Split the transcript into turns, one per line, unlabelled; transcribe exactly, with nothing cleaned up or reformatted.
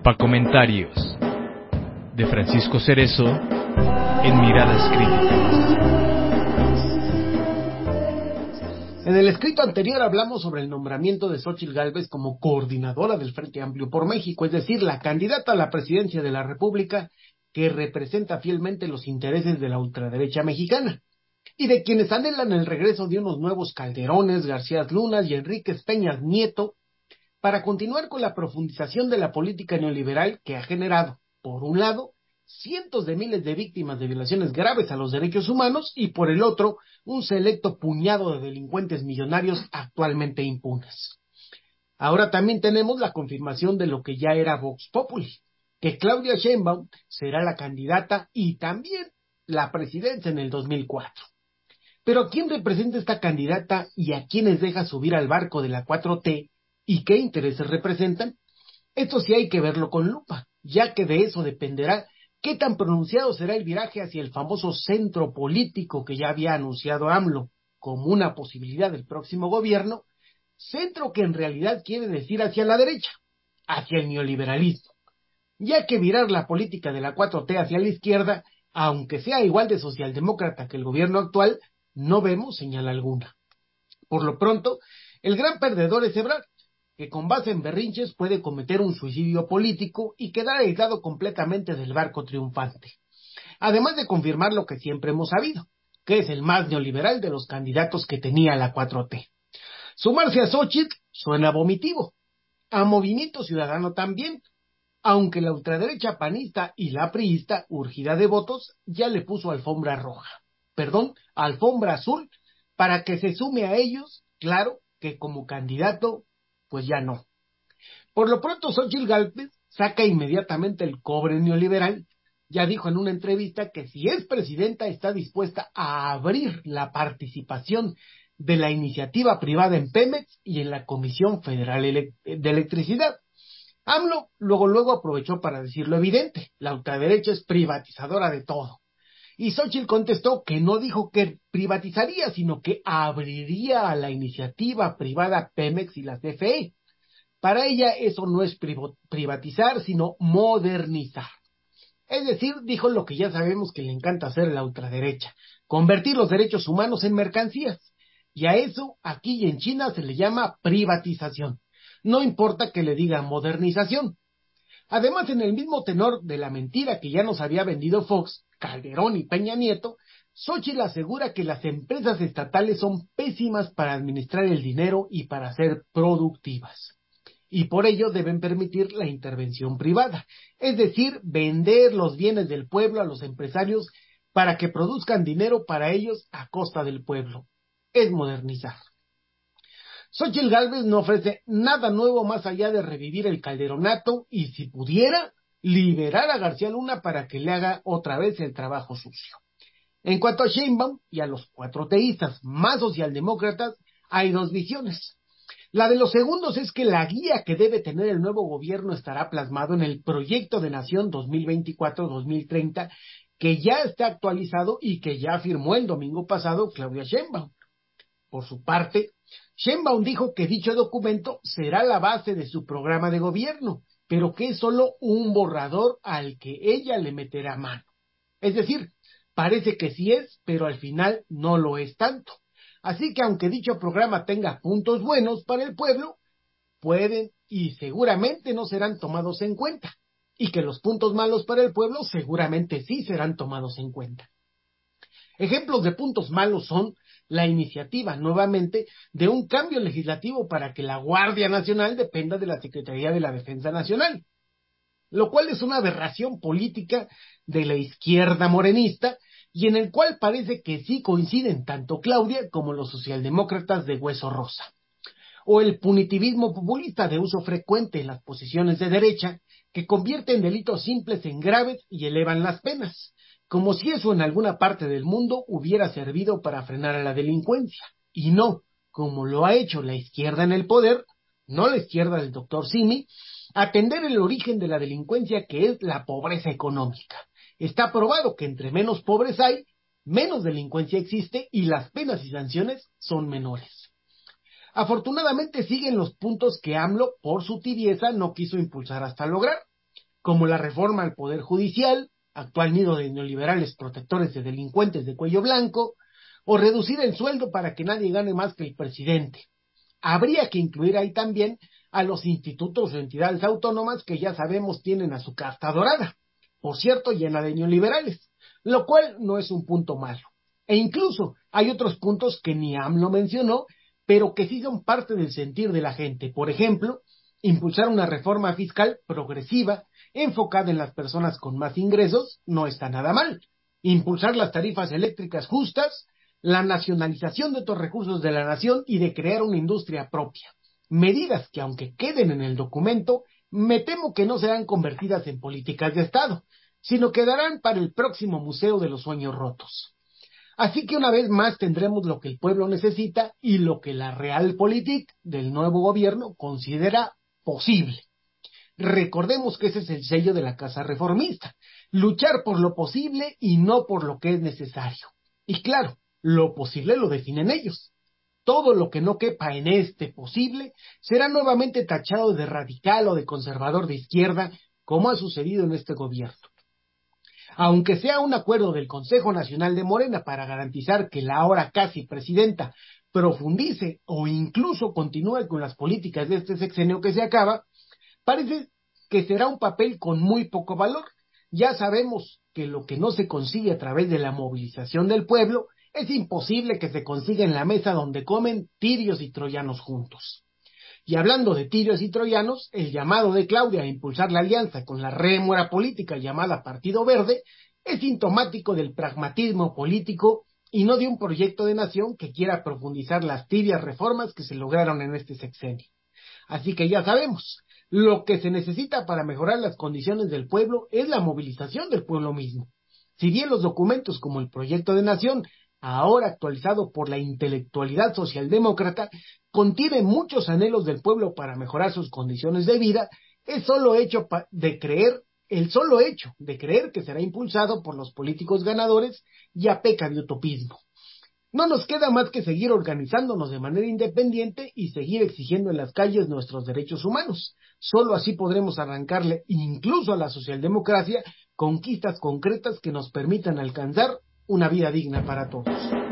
Pa' comentarios de Francisco Cerezo en Miradas Críticas.
En el escrito anterior hablamos sobre el nombramiento de Xóchitl Gálvez como coordinadora del Frente Amplio por México, es decir, la candidata a la presidencia de la República que representa fielmente los intereses de la ultraderecha mexicana y de quienes anhelan el regreso de unos nuevos Calderones, García Lunas y Enríquez Peña Nieto para continuar con la profundización de la política neoliberal que ha generado, por un lado, cientos de miles de víctimas de violaciones graves a los derechos humanos y por el otro, un selecto puñado de delincuentes millonarios actualmente impunes. Ahora también tenemos la confirmación de lo que ya era Vox Populi, que Claudia Sheinbaum será la candidata y también la presidencia en el dos mil cuatro. Pero ¿a quién representa esta candidata y a quiénes deja subir al barco de la cuatro T y qué intereses representan? Esto sí hay que verlo con lupa, ya que de eso dependerá qué tan pronunciado será el viraje hacia el famoso centro político que ya había anunciado AMLO como una posibilidad del próximo gobierno, centro que en realidad quiere decir hacia la derecha, hacia el neoliberalismo, ya que virar la política de la cuatro T hacia la izquierda, aunque sea igual de socialdemócrata que el gobierno actual, no vemos señal alguna. Por lo pronto, el gran perdedor es Ebrard, que con base en berrinches puede cometer un suicidio político y quedar aislado completamente del barco triunfante. Además de confirmar lo que siempre hemos sabido, que es el más neoliberal de los candidatos que tenía la cuatro T. Sumarse a Xóchitl suena vomitivo, a Movimiento Ciudadano también, aunque la ultraderecha panista y la priista, urgida de votos, ya le puso alfombra roja, perdón, alfombra azul, para que se sume a ellos, claro que como candidato, pues ya no. Por lo pronto, Xóchitl Gálvez saca inmediatamente el cobre neoliberal. Ya dijo en una entrevista que si es presidenta está dispuesta a abrir la participación de la iniciativa privada en Pemex y en la Comisión Federal de Electricidad. AMLO luego luego aprovechó para decir lo evidente, la ultraderecha es privatizadora de todo. Y Xóchitl contestó que no dijo que privatizaría, sino que abriría a la iniciativa privada Pemex y la C F E. Para ella eso no es privatizar, sino modernizar. Es decir, dijo lo que ya sabemos que le encanta hacer la ultraderecha, convertir los derechos humanos en mercancías. Y a eso, aquí y en China, se le llama privatización. No importa que le digan modernización. Además, en el mismo tenor de la mentira que ya nos había vendido Fox, Calderón y Peña Nieto, Xóchitl asegura que las empresas estatales son pésimas para administrar el dinero y para ser productivas. Y por ello deben permitir la intervención privada, es decir, vender los bienes del pueblo a los empresarios para que produzcan dinero para ellos a costa del pueblo. Es modernizar. Xóchitl Gálvez no ofrece nada nuevo más allá de revivir el calderonato y, si pudiera, liberar a García Luna para que le haga otra vez el trabajo sucio. En cuanto a Sheinbaum y a los cuatro teístas más socialdemócratas, hay dos visiones. La de los segundos es que la guía que debe tener el nuevo gobierno estará plasmado en el Proyecto de Nación dos mil veinticuatro a dos mil treinta, que ya está actualizado y que ya firmó el domingo pasado Claudia Sheinbaum. Por su parte, Sheinbaum dijo que dicho documento será la base de su programa de gobierno, pero que es solo un borrador al que ella le meterá mano. Es decir, parece que sí es, pero al final no lo es tanto. Así que aunque dicho programa tenga puntos buenos para el pueblo, pueden y seguramente no serán tomados en cuenta, y que los puntos malos para el pueblo seguramente sí serán tomados en cuenta. Ejemplos de puntos malos son la iniciativa, nuevamente, de un cambio legislativo para que la Guardia Nacional dependa de la Secretaría de la Defensa Nacional, lo cual es una aberración política de la izquierda morenista y en el cual parece que sí coinciden tanto Claudia como los socialdemócratas de hueso rosa. O el punitivismo populista de uso frecuente en las posiciones de derecha que convierten delitos simples en graves y elevan las penas, como si eso en alguna parte del mundo hubiera servido para frenar a la delincuencia, y no, como lo ha hecho la izquierda en el poder, no la izquierda del doctor Simi, atender el origen de la delincuencia, que es la pobreza económica. Está probado que entre menos pobres hay, menos delincuencia existe y las penas y sanciones son menores. Afortunadamente siguen los puntos que AMLO, por su tibieza, no quiso impulsar hasta lograr. como la reforma al Poder Judicial, actual nido de neoliberales protectores de delincuentes de cuello blanco, o reducir el sueldo para que nadie gane más que el presidente. Habría que incluir ahí también a los institutos o entidades autónomas que ya sabemos tienen a su carta dorada, por cierto llena de neoliberales, lo cual no es un punto malo. E incluso hay otros puntos que ni AMLO mencionó, pero que sí son parte del sentir de la gente. Por ejemplo, impulsar una reforma fiscal progresiva enfocada en las personas con más ingresos no está nada mal. Impulsar las tarifas eléctricas justas, la nacionalización de otros recursos de la nación y de crear una industria propia. Medidas que, aunque queden en el documento, me temo que no serán convertidas en políticas de Estado, sino quedarán para el próximo Museo de los Sueños Rotos. Así que una vez más tendremos lo que el pueblo necesita y lo que la Realpolitik del nuevo gobierno considera posible. Recordemos que ese es el sello de la Casa Reformista, luchar por lo posible y no por lo que es necesario. Y claro, lo posible lo definen ellos. Todo lo que no quepa en este posible será nuevamente tachado de radical o de conservador de izquierda, como ha sucedido en este gobierno. Aunque sea un acuerdo del Consejo Nacional de Morena para garantizar que la ahora casi presidenta profundice o incluso continúe con las políticas de este sexenio que se acaba, parece que será un papel con muy poco valor. Ya sabemos que lo que no se consigue a través de la movilización del pueblo es imposible que se consiga en la mesa donde comen tirios y troyanos juntos. Y hablando de tirios y troyanos, el llamado de Claudia a impulsar la alianza con la rémora política llamada Partido Verde es sintomático del pragmatismo político y no de un proyecto de nación que quiera profundizar las tibias reformas que se lograron en este sexenio. Así que ya sabemos, lo que se necesita para mejorar las condiciones del pueblo es la movilización del pueblo mismo. Si bien los documentos como el proyecto de nación, ahora actualizado por la intelectualidad socialdemócrata, contiene muchos anhelos del pueblo para mejorar sus condiciones de vida, es solo hecho de creer, el solo hecho de creer que será impulsado por los políticos ganadores ya peca de utopismo. No nos queda más que seguir organizándonos de manera independiente y seguir exigiendo en las calles nuestros derechos humanos. Solo así podremos arrancarle incluso a la socialdemocracia conquistas concretas que nos permitan alcanzar una vida digna para todos.